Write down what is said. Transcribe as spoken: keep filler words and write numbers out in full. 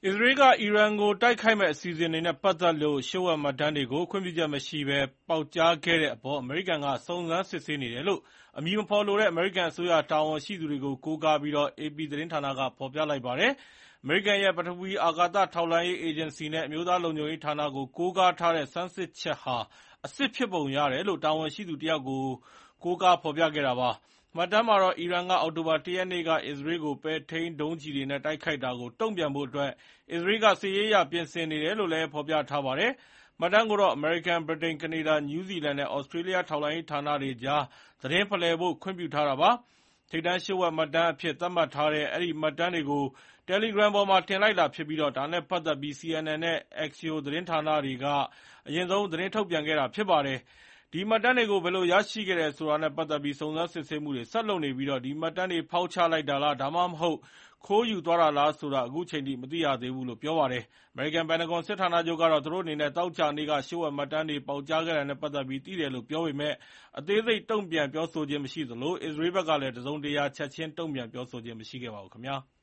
အစ္စရေးကအီရန်ကိုတိုက်ခိုက်မယ့်အစီအစဉ်တွေနဲ့ပတ်သက်လို့လျှို့ဝှက်မှတ်တမ်းတွေကိုခွင့်ပြုချက်မရှိဘဲပေါက်ကြားခဲ့တဲ့အပေါ်အမေရိကန်ကစုံစမ်းစစ်ဆေးနေတယ်လို့အမည်မဖော်လိုတဲ့အမေရိကန်အစိုးရတာဝန်ရှိသူတွေကိုကိုးကားပြီး အေပီ သတင်းဌာနကဖော်ပြလိုက်ပါတယ်။အမေရိကန်ရဲ့ပထဝီအာကာသထောက်လှမ်းရေးအေဂျင်စီနဲ့အမျိုးသားလုံခြုံရေးဌာနကိုကိုးကားထားတဲ့ဆန်းစစ်ချက်ဟာအစစ်ဖြစ်ပုံရတယ်လို့တာဝန်ရှိသူတယောက်ကိုကိုးကားဖော်ပြခဲ့တာပါ။မှတ်တမ်းမှာတော့အီရန်ကအောက်တိုဘာ၁ ရက်နေ့ကအစ္စရေးကိုပဲ့ထိန်းဒုံးကျည်တွေနဲ့တိုက်ခိုက်တာကိုတုံ့ပြန်ဖို့အတွက်အစ္စရေးကစစ်ရေးအရပြင်ဆင်နေတယ်လို့လည်းဖော်ပြထားပါတယ်။မှတ်တမ်းကိုတော့အမေရိကန်၊ဗြိတိန်၊ကနေဒါ၊နယူးဇီလန်နဲ့သြစတြေးလျထောက်လှမ်းရေးဌာနတွေကြားသတင်းဖလှယ်ဖို့ခွင့်ပြုထားတာပါ။ထိပ်တန်းလျှို့ဝှက်မှတ်တမ်းအဖြစ်သတ်မှတ်ထားတဲ့အဲဒီမှတ်တမ်းတွေကို Telegram ပေါ်မှာတင်လိုက်တာဖြစ်ပြီးဒါနဲ့ပတ်သက်ပြီး စီအန်အန်နဲ့ Axios သတင်းဌာနတွေကအရင်ဆုံးသတင်းထုတ်ပြန်ခဲ့တာဖြစ်ပါတယ်။ဒီမှတ်တမ်းတွေကိုဘယ်လိုရရှိခဲ့တယ်ဆိုတာနဲ့ပတ်သက်ပြီးစုံစမ်းစစ်ဆေးမှုတွေဆက်လုပ်နေပြီးဒီမှတ်တမ်းတွေဖောက်ချလိုက်တာလားဒါမှမဟုတ်ခိုးယူသွားတာလားဆိုတာအခုချိန်ထိမသိရသေးဘူးလို့ပြောပါတယ်။အမေရိကန်ပန်တဂွန်စစ်ဌာနချုပ်ကတော့သူတို့အနေနဲ့သောကြာနေ့ကလျှို့ဝှက်မှတ်တမ်းတွေပေါက်ကြားခဲ့တာနဲ့ပတ်သက်ပြီးသိတယ်လို့ပြောပေမယ့်အသေးစိတ်တုံ့ပြန်ပြောဆိုခြင်းမရှိသလိုအစ္စရေးဘက်ကလည်းတစုံတရာချက်ချင်းတုံ့ပြန်ပြောဆိုခြင်းမရှိခဲ့ပါဘူးခင်ဗျာ။